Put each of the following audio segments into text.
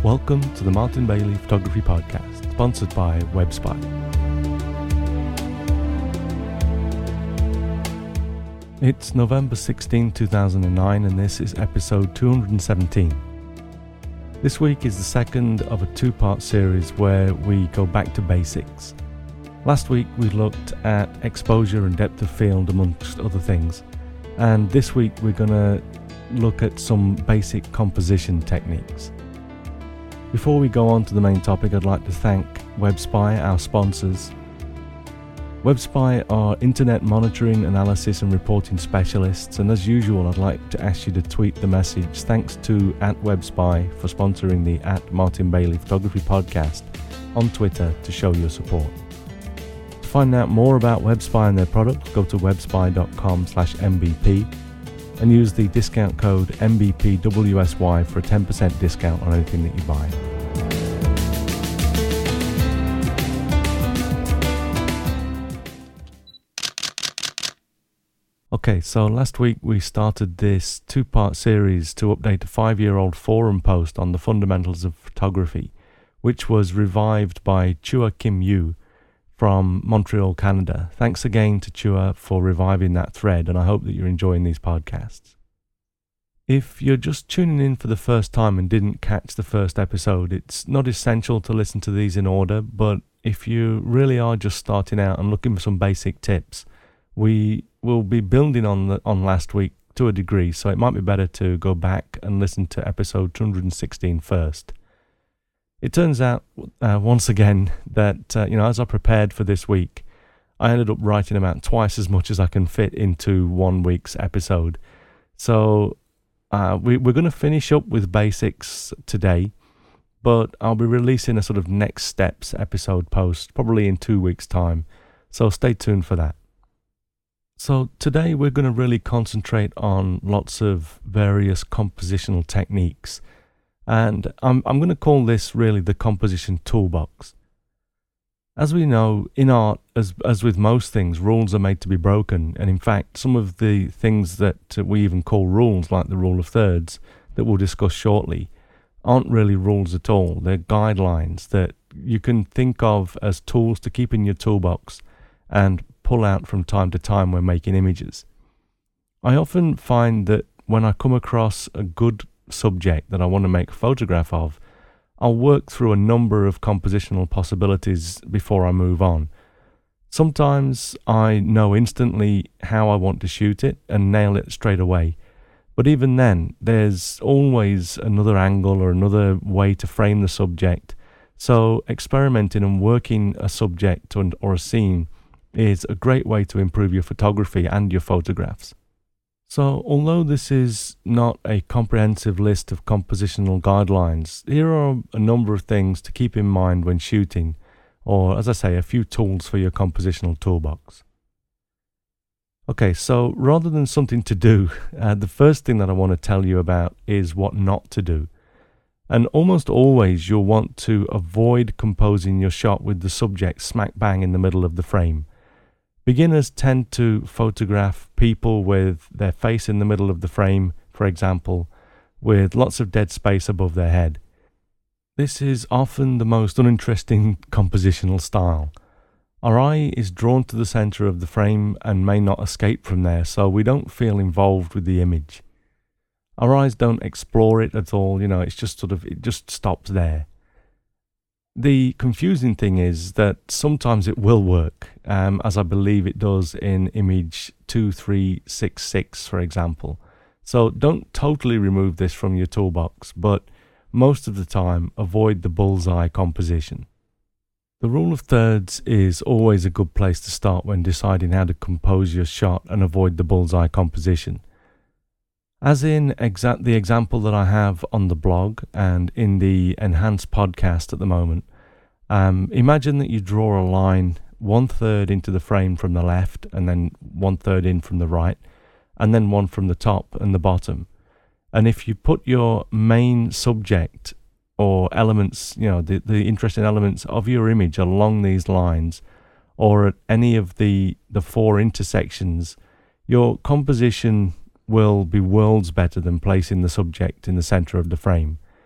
Welcome to the Martin Bailey Photography Podcast, sponsored by WebSpy. It's November 16, 2009, and this is episode 217. This week is the second of a two-part series where we go back to basics. Last week we looked at exposure and depth of field amongst other things, and this week we're going to look at some basic composition techniques. Before we go on to the main topic, I'd like to thank WebSpy, our sponsors. WebSpy are internet monitoring, analysis and reporting specialists, and as usual I'd like to ask you to tweet the message thanks to @WebSpy for sponsoring the @Martin Bailey Photography Podcast on Twitter to show your support. To find out more about WebSpy and their products, go to webspy.com/mbp and use the discount code MBPWSY for a 10% discount on anything that you buy. Okay, so last week we started this two-part series to update a 5-year-old forum post on the fundamentals of photography, which was revived by Chua Kim Yu from Montreal, Canada. Thanks again to Chua for reviving that thread, and I hope that you're enjoying these podcasts. If you're just tuning in for the first time and didn't catch the first episode, it's not essential to listen to these in order, but if you really are just starting out and looking for some basic tips, we will be building on last week to a degree, so it might be better to go back and listen to episode 216 first. It turns out, once again, that as I prepared for this week, I ended up writing about twice as much as I can fit into 1 week's episode. So we're going to finish up with basics today, but I'll be releasing a sort of next steps episode post probably in 2 weeks' time, so stay tuned for that. So today we're going to really concentrate on lots of various compositional techniques. And I'm going to call this really the composition toolbox. As we know, in art, as with most things, rules are made to be broken. And in fact, some of the things that we even call rules, like the rule of thirds, that we'll discuss shortly, aren't really rules at all. They're guidelines that you can think of as tools to keep in your toolbox and pull out from time to time when making images. I often find that when I come across a good subject that I want to make a photograph of, I'll work through a number of compositional possibilities before I move on. Sometimes I know instantly how I want to shoot it and nail it straight away, but even then there's always another angle or another way to frame the subject, so experimenting and working a subject or a scene is a great way to improve your photography and your photographs. So, although this is not a comprehensive list of compositional guidelines, here are a number of things to keep in mind when shooting, or as I say, a few tools for your compositional toolbox. Okay, so rather than something to do, the first thing that I want to tell you about is what not to do. And almost always you'll want to avoid composing your shot with the subject smack bang in the middle of the frame. Beginners tend to photograph people with their face in the middle of the frame, for example, with lots of dead space above their head. This is often the most uninteresting compositional style. Our eye is drawn to the center of the frame and may not escape from there, so we don't feel involved with the image. Our eyes don't explore it at all, it's just it just stops there. The confusing thing is that sometimes it will work, as I believe it does in image 2366, for example. So don't totally remove this from your toolbox, but most of the time avoid the bullseye composition. The rule of thirds is always a good place to start when deciding how to compose your shot and avoid the bullseye composition. As in the example that I have on the blog and in the enhanced podcast at the moment, imagine that you draw a line 1/3 into the frame from the left and then 1/3 in from the right and then one from the top and the bottom. And if you put your main subject or elements, the interesting elements of your image along these lines or at any of the 4 intersections, your composition will be worlds better than placing the subject in the center of the frame.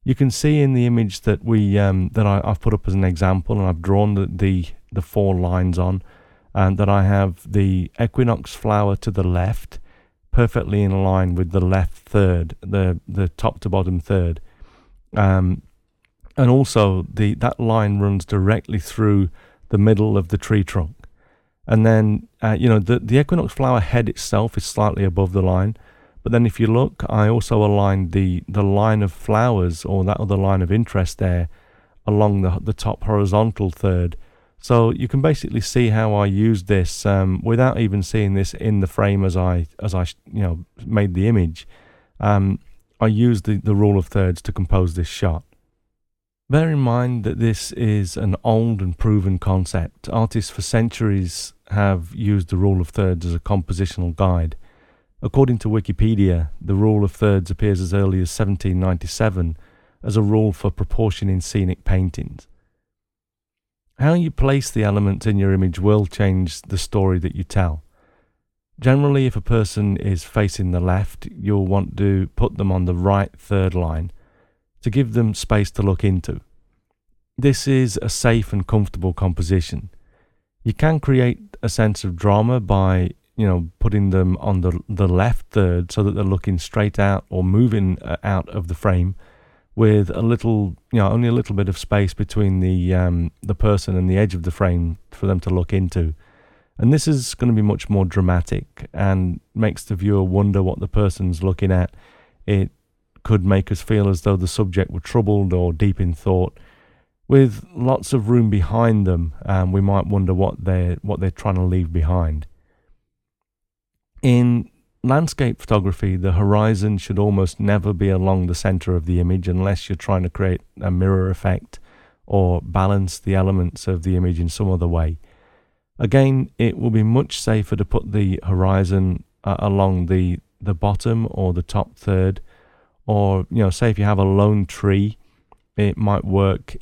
You can see in the image that I've put up as an example, and I've drawn the 4 lines on, and that I have the equinox flower to the left, perfectly in line with the left third, the top to bottom third, and also that line runs directly through the middle of the tree trunk. And then the equinox flower head itself is slightly above the line, but then if you look, I also aligned the line of flowers, or that other line of interest there, along the top horizontal third. So you can basically see how I used this without even seeing this in the frame as I made the image. I used the rule of thirds to compose this shot. Bear in mind that this is an old and proven concept. Artists for centuries have used the rule of thirds as a compositional guide. According to Wikipedia, the rule of thirds appears as early as 1797 as a rule for proportion in scenic paintings. How you place the elements in your image will change the story that you tell. Generally, if a person is facing the left, you'll want to put them on the right third line to give them space to look into. This is a safe and comfortable composition. You can create a sense of drama by putting them on the left third so that they're looking straight out or moving out of the frame, with a little, only a little bit of space between the person and the edge of the frame for them to look into. And this is going to be much more dramatic and makes the viewer wonder what the person's looking at. It could make us feel as though the subject were troubled or deep in thought. With lots of room behind them, we might wonder what they're trying to leave behind. In landscape photography, the horizon should almost never be along the center of the image unless you're trying to create a mirror effect or balance the elements of the image in some other way. Again, it will be much safer to put the horizon along the bottom or the top third, or say if you have a lone tree, it might work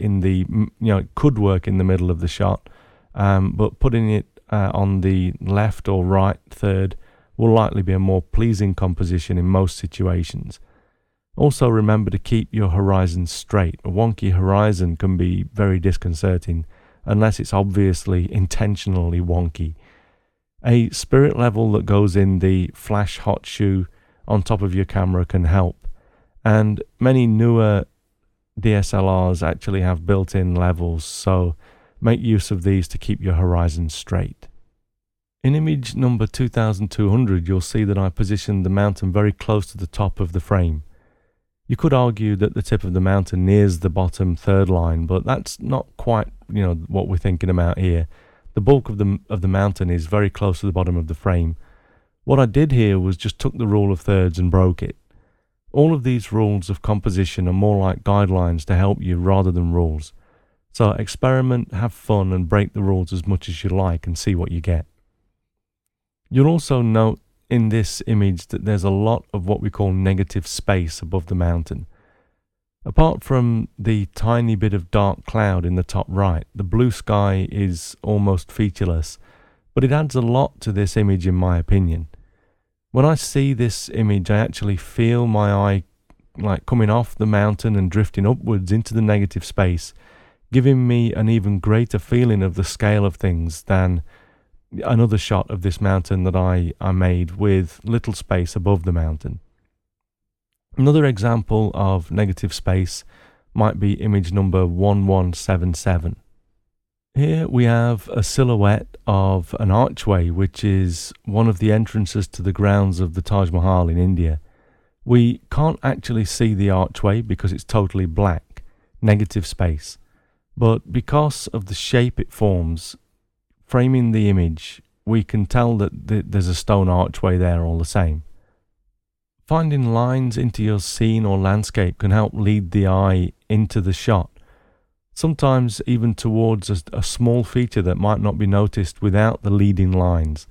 it could work in the middle of the shot, but putting it on the left or right third will likely be a more pleasing composition in most situations. Also, remember to keep your horizon straight. A wonky horizon can be very disconcerting unless it's obviously intentionally wonky. A spirit level that goes in the flash hot shoe on top of your camera can help, and many newer DSLRs actually have built-in levels, so make use of these to keep your horizon straight. In image number 2200, you'll see that I positioned the mountain very close to the top of the frame. You could argue that the tip of the mountain nears the bottom third line, but that's not quite, what we're thinking about here. The bulk of the mountain is very close to the bottom of the frame. What I did here was just took the rule of thirds and broke it. All of these rules of composition are more like guidelines to help you rather than rules. So experiment, have fun, and break the rules as much as you like and see what you get. You'll also note in this image that there's a lot of what we call negative space above the mountain. Apart from the tiny bit of dark cloud in the top right, the blue sky is almost featureless, but it adds a lot to this image in my opinion. When I see this image, I actually feel my eye like coming off the mountain and drifting upwards into the negative space, giving me an even greater feeling of the scale of things than another shot of this mountain that I made with little space above the mountain. Another example of negative space might be image number 1177. Here we have a silhouette of an archway, which is one of the entrances to the grounds of the Taj Mahal in India. We can't actually see the archway because it's totally black, negative space. But because of the shape it forms, framing the image, we can tell that there's a stone archway there all the same. Finding lines into your scene or landscape can help lead the eye into the shot, sometimes even towards a small feature that might not be noticed without the leading lines.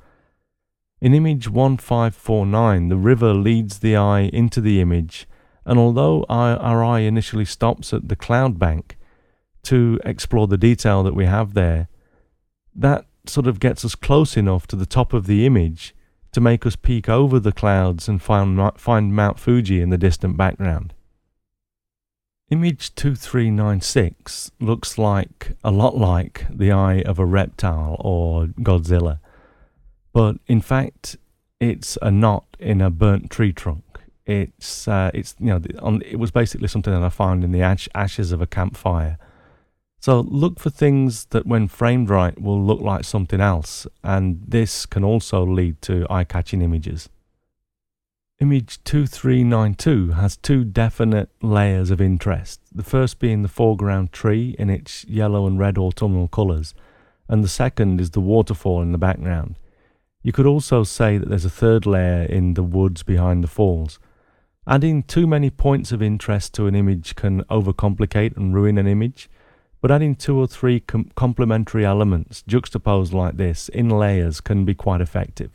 In image 1549, the river leads the eye into the image, and although our eye initially stops at the cloud bank to explore the detail that we have there, that sort of gets us close enough to the top of the image to make us peek over the clouds and find Mount Fuji in the distant background. Image 2396 looks like a lot like the eye of a reptile or Godzilla, but in fact it's a knot in a burnt tree trunk. It was basically something that I found in the ashes of a campfire. So look for things that when framed right will look like something else, and this can also lead to eye-catching images. Image 2392 has two definite layers of interest, the first being the foreground tree in its yellow and red autumnal colours, and the second is the waterfall in the background. You could also say that there's a third layer in the woods behind the falls. Adding too many points of interest to an image can overcomplicate and ruin an image, but adding two or three complementary elements juxtaposed like this in layers can be quite effective.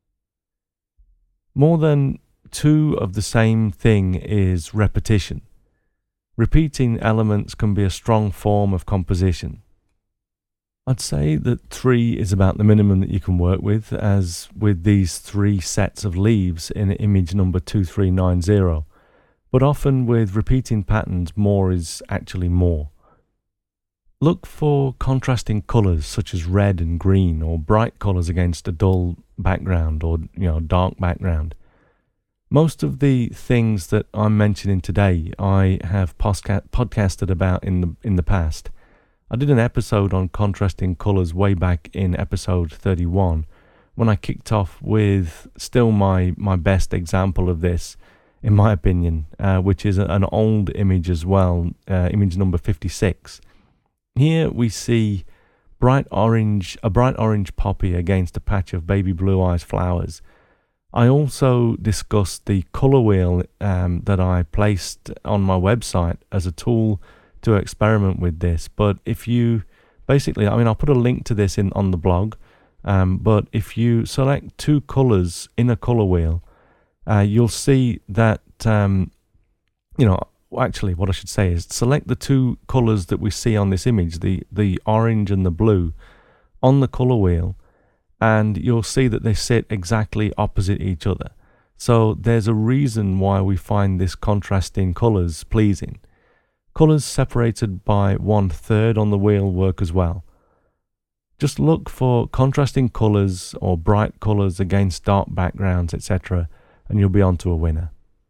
More than two of the same thing is repetition. Repeating elements can be a strong form of composition. I'd say that 3 is about the minimum that you can work with, as with these 3 sets of leaves in image number 2390, but often with repeating patterns more is actually more. Look for contrasting colours such as red and green, or bright colours against a dull background or dark background. Most of the things that I'm mentioning today I have podcasted about in the past. I did an episode on contrasting colours way back in episode 31 when I kicked off with still my best example of this, in my opinion, which is an old image as well, image number 56. Here we see a bright orange poppy against a patch of baby blue eyes flowers. I also discussed the colour wheel that I placed on my website as a tool to experiment with this. But if you I'll put a link to this on the blog, but if you select 2 colours in a colour wheel, you'll see that, actually what I should say is select the 2 colours that we see on this image, the orange and the blue, on the colour wheel, and you'll see that they sit exactly opposite each other. So there's a reason why we find this contrasting colours pleasing. Colours separated by 1/3 on the wheel work as well. Just look for contrasting colours or bright colours against dark backgrounds, etc., and you'll be onto a winner.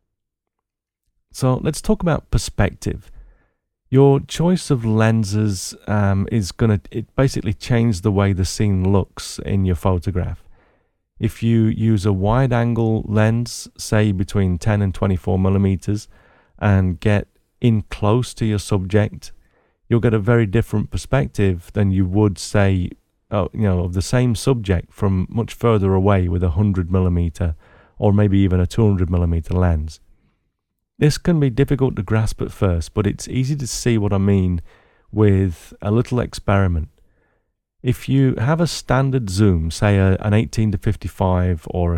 So let's talk about perspective. Your choice of lenses is going to basically change the way the scene looks in your photograph. If you use a wide angle lens, say between 10 and 24 millimeters, and get in close to your subject, you'll get a very different perspective than you would say, of the same subject from much further away with a 100 millimeter or maybe even a 200 millimeter lens. This can be difficult to grasp at first, but it's easy to see what I mean with a little experiment. If you have a standard zoom, say an 18 to 55 or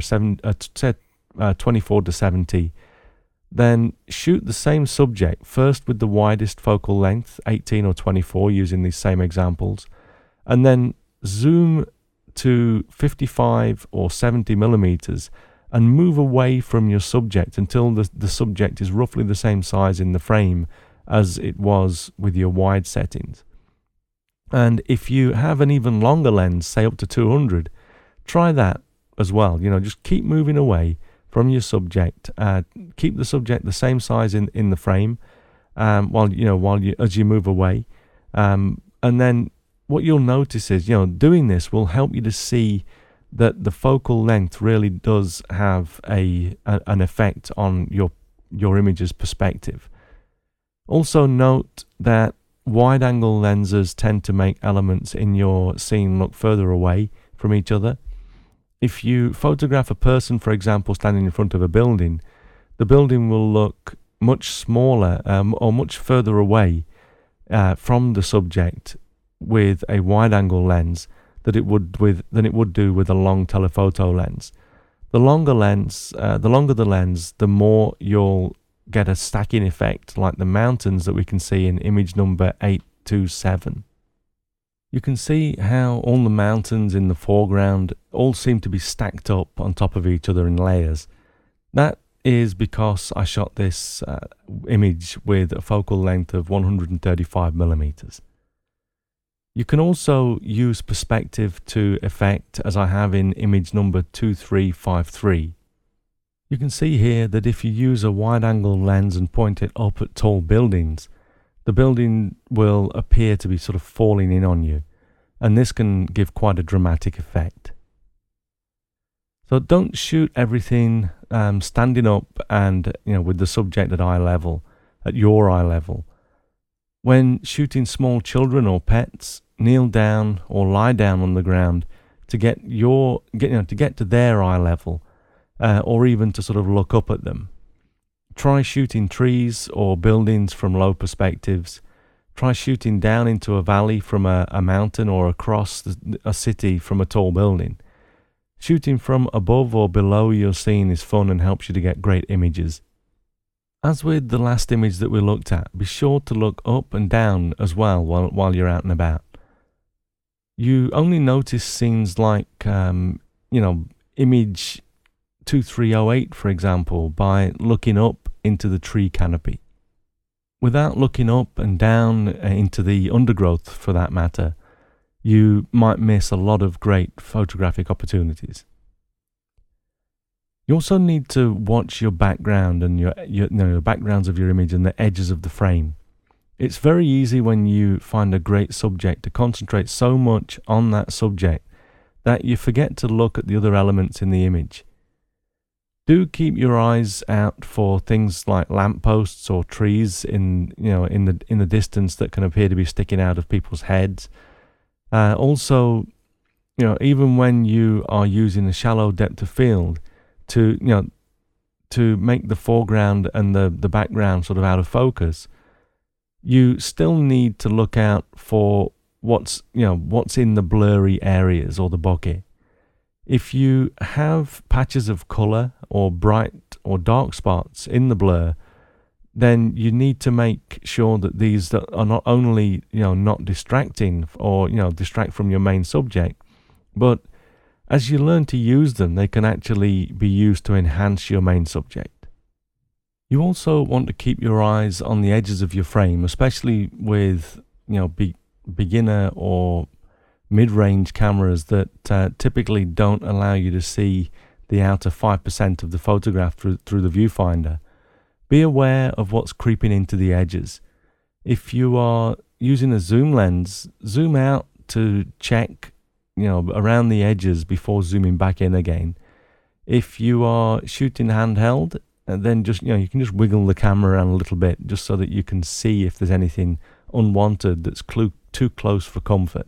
a 24 to 70, then shoot the same subject first with the widest focal length, 18 or 24, using these same examples, and then zoom to 55 or 70 millimeters and move away from your subject until the subject is roughly the same size in the frame as it was with your wide settings. And if you have an even longer lens, say up to 200, try that as well. Just keep moving away from your subject. Keep the subject the same size in the frame as you move away. And then what you'll notice is, doing this will help you to see that the focal length really does have an effect on your image's perspective. Also note that wide-angle lenses tend to make elements in your scene look further away from each other. If you photograph a person, for example, standing in front of a building, the building will look much smaller or much further away from the subject with a wide-angle lens than it would do with a long telephoto lens. The longer the lens, the more you'll get a stacking effect, like the mountains that we can see in image number 827. You can see how all the mountains in the foreground all seem to be stacked up on top of each other in layers. That is because I shot this image with a focal length of 135 millimeters. You can also use perspective to effect, as I have in image number 2353. You can see here that if you use a wide-angle lens and point it up at tall buildings, the building will appear to be sort of falling in on you, and this can give quite a dramatic effect. So don't shoot everything standing up and with the subject at eye level, at your eye level. When shooting small children or pets, kneel down or lie down on the ground to get to their eye level, or even to sort of look up at them. Try shooting trees or buildings from low perspectives. Try shooting down into a valley from a mountain or across a city from a tall building. Shooting from above or below your scene is fun and helps you to get great images. As with the last image that we looked at, be sure to look up and down as well while you're out and about. You only notice scenes like, image 2308, for example, by looking up into the tree canopy. Without looking up and down into the undergrowth, for that matter, you might miss a lot of great photographic opportunities. You also need to watch your background and your backgrounds of your image and the edges of the frame. It's very easy when you find a great subject to concentrate so much on that subject that you forget to look at the other elements in the image. Do keep your eyes out for things like lampposts or trees in the distance that can appear to be sticking out of people's heads. Also, even when you are using a shallow depth of field to make the foreground and the background sort of out of focus, you still need to look out for what's in the blurry areas or the bokeh. If you have patches of color or bright or dark spots in the blur, then you need to make sure that these are not only not distracting or distract from your main subject, but as you learn to use them, they can actually be used to enhance your main subject. You also want to keep your eyes on the edges of your frame, especially with beginner or mid-range cameras that typically don't allow you to see the outer 5% of the photograph through the viewfinder. Be aware of what's creeping into the edges. If you are using a zoom lens, zoom out to check around the edges before zooming back in again. If you are shooting handheld, then just you can just wiggle the camera around a little bit just so that you can see if there's anything unwanted that's too close for comfort.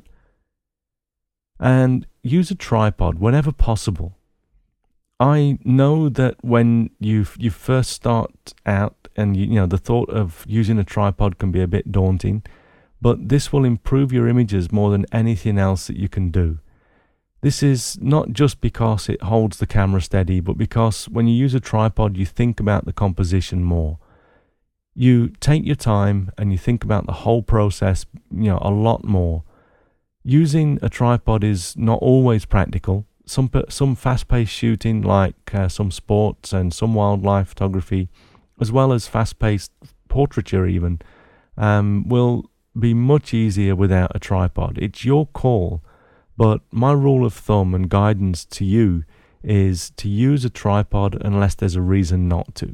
And use a tripod whenever possible. I know that when you first start out and the thought of using a tripod can be a bit daunting, but this will improve your images more than anything else that you can do. This is not just because it holds the camera steady, but because when you use a tripod, you think about the composition more. You take your time and you think about the whole process, a lot more. Using a tripod is not always practical. Some fast-paced shooting, like some sports and some wildlife photography, as well as fast-paced portraiture even, will be much easier without a tripod. It's your call, but my rule of thumb and guidance to you is to use a tripod unless there's a reason not to.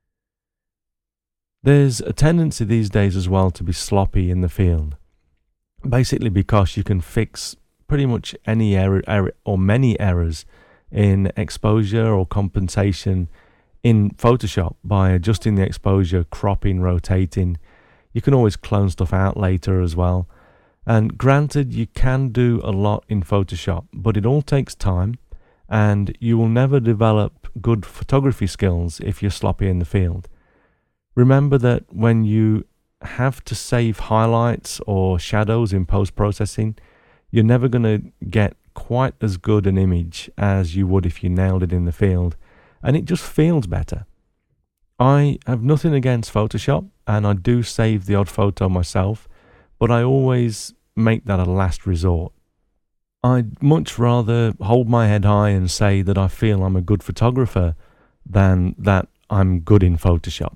There's a tendency these days as well to be sloppy in the field, basically because you can fix pretty much any error or many errors in exposure or compensation in Photoshop by adjusting the exposure, cropping, rotating. You can always clone stuff out later as well. And granted, you can do a lot in Photoshop, but it all takes time, and you will never develop good photography skills if you're sloppy in the field. Remember that when you have to save highlights or shadows in post-processing, you're never going to get quite as good an image as you would if you nailed it in the field, and it just feels better. I have nothing against Photoshop, and I do save the odd photo myself, but I always make that a last resort. I'd much rather hold my head high and say that I feel I'm a good photographer than that I'm good in Photoshop.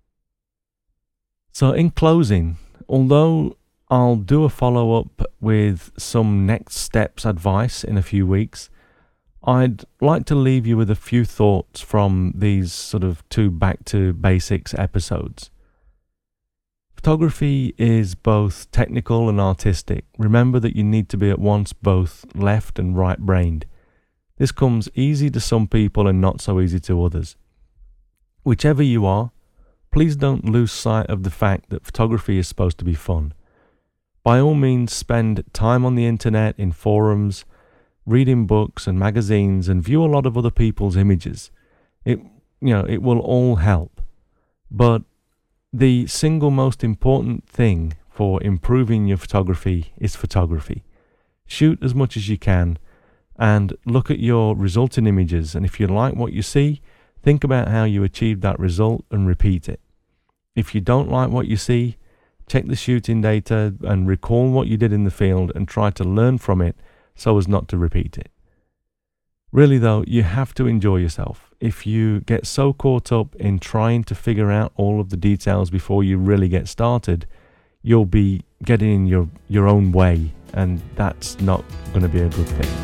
So in closing, although I'll do a follow-up with some next steps advice in a few weeks, I'd like to leave you with a few thoughts from these sort of 2 back to basics episodes. Photography is both technical and artistic. Remember that you need to be at once both left and right-brained. This comes easy to some people and not so easy to others. Whichever you are, please don't lose sight of the fact that photography is supposed to be fun. By all means, spend time on the internet, in forums, reading books and magazines, and view a lot of other people's images. It will all help. But the single most important thing for improving your photography is photography. Shoot as much as you can and look at your resulting images, and if you like what you see, think about how you achieved that result and repeat it. If you don't like what you see, check the shooting data and recall what you did in the field and try to learn from it so as not to repeat it. Really though, you have to enjoy yourself. If you get so caught up in trying to figure out all of the details before you really get started, you'll be getting in your own way, and that's not going to be a good thing.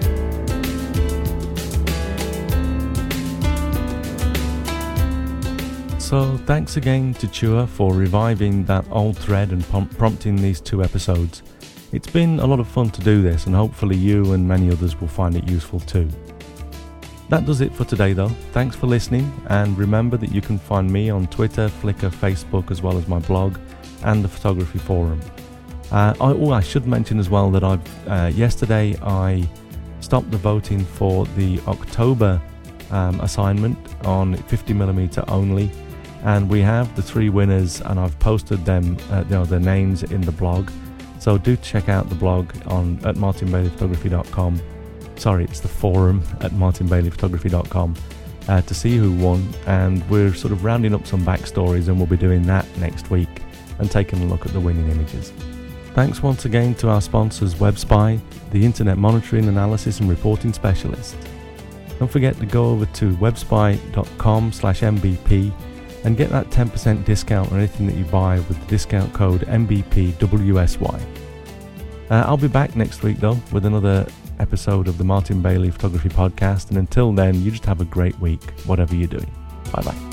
So thanks again to Chua for reviving that old thread and prompting these 2 episodes. It's been a lot of fun to do this, and hopefully you and many others will find it useful too. That does it for today though. Thanks for listening, and remember that you can find me on Twitter, Flickr, Facebook, as well as my blog and the photography forum. I should mention as well that yesterday I stopped the voting for the October assignment on 50mm only, and we have the 3 winners, and I've posted them, their names in the blog. So do check out the blog at martinbaileyphotography.com. Sorry, it's the forum at martinbaileyphotography.com to see who won, and we're sort of rounding up some backstories, and we'll be doing that next week and taking a look at the winning images. Thanks once again to our sponsors, WebSpy, the Internet Monitoring, Analysis and Reporting Specialist. Don't forget to go over to webspy.com/MBP and get that 10% discount on anything that you buy with the discount code MBPWSY. I'll be back next week though with another episode of the Martin Bailey Photography Podcast, and until then, you just have a great week, whatever you're doing. Bye bye.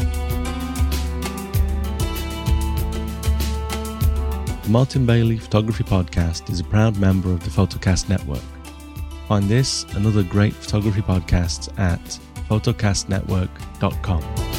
The Martin Bailey Photography Podcast is a proud member of the Photocast Network. Find this and other great photography podcasts at photocastnetwork.com.